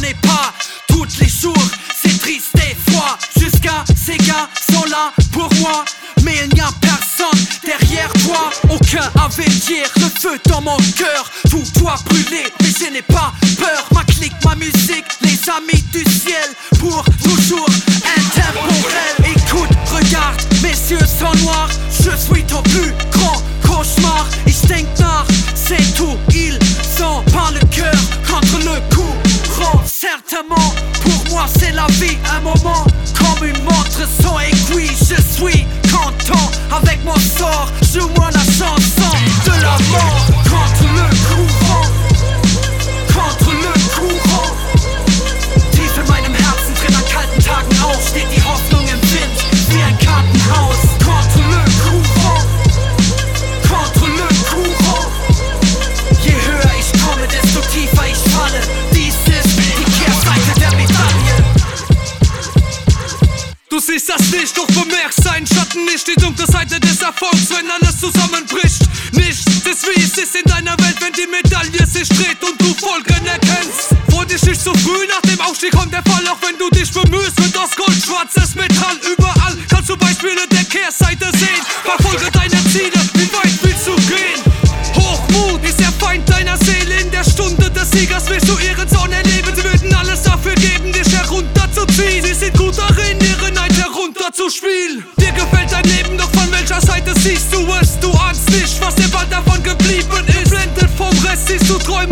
n'est pas. Tous les jours, c'est triste et froid. Jusqu'à ces gars sont là pour moi. Mais il n'y a personne derrière toi. Aucun avenir, le feu dans mon cœur. Tout doit brûler, mais je n'ai pas peur. Ma clique, ma musique, les amis du ciel. Pour toujours intemporel. Écoute, regarde, mes yeux sont noirs. Je suis ton plus grand cauchemar. Ich denk nach, c'est tout. Ils sont par le cœur contre le courant. Certainement, pour moi c'est la vie. Un moment comme une montre sans aiguille. Je suis content avec mon sort. Joue-moi la chanson de la mort. Contre le courant, contre le courant. Tief in meinem Herzen drin an kalten Tagen auf steht die Hoffnung im Wind wie ein Kartenhaus. Contre le courant, contre le courant. Je höher ich komme, desto tiefer ich falle. Dies ist die Kehrseite der Medaille. Du siehst das nicht, doch bemerkst seinen Schatten nicht. Die dunkle Seite des Erfolgs, wenn alles zusammenbricht. Nichts ist wie es ist in deiner Welt, wenn die Medaille sich dreht und du Folgen erkennst. Freu dich nicht zu früh, nach dem Aufstieg kommt der Fall. Auch wenn du dich bemühst, wird aus Gold schwarzes Metall. Überall kannst du Beispiele der Kehrseite sehen. Verfolge deine Ziele, wie weit willst du gehen? Hochmut ist der Feind deiner Seele. In der Stunde des Siegers willst du ihren Zorn erleben. Sie würden alles dafür geben, dich herunterzuziehen. Sie sind gut darin, ihre Neid herunterzuspielen. Dir gefällt dein Leben, doch von welcher Seite siehst du es? Du ahnst nicht, was dir bald davon geblieben ist. Geblendet vom Rest siehst du Träume